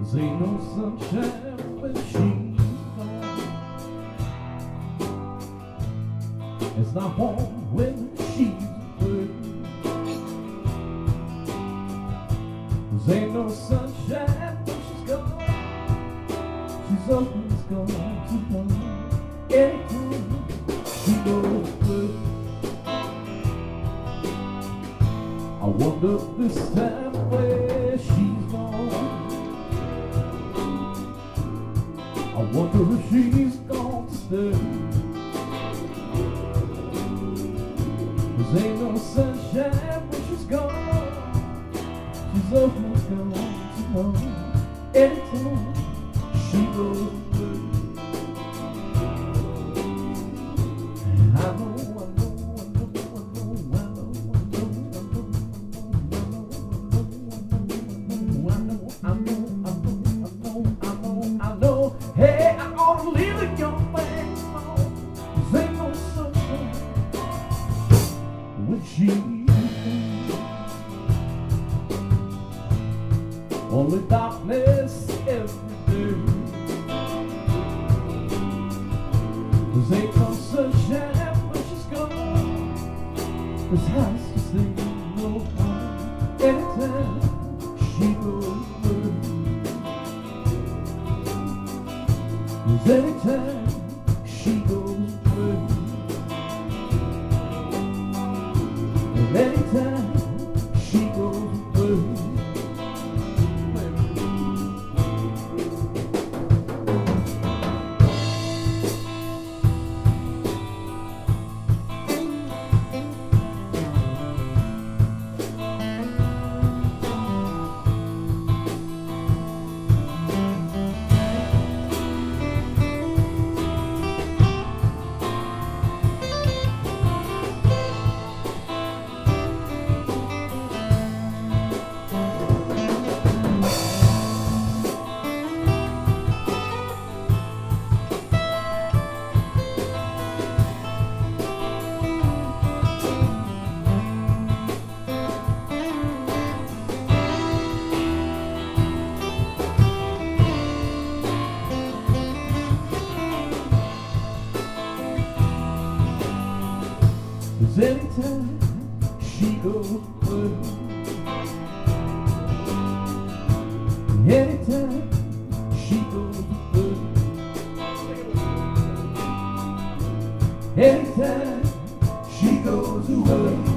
'Cause ain't no sunshine when she's gone. It's not warm when she's working. 'Cause ain't no sunshine when she's gone. She's always gone too long. Anytime she goes working, I wonder this time where she's gone. I wonder if she's gone to stay. 'Cause ain't no sunshine when she's gone. She's always gone too long. Anytime she goes away. And I know hey, I ought to leave a young man alone. 'Cause ain't no sunshine when she's gone. Only darkness every day. 'Cause ain't no sunshine when she's gone. This house to stay no home. Anytime she goes away. 'Cause anytime she goes away, and anytime she goes away. Cause anytime she goes away, anytime she goes away, anytime she goes away.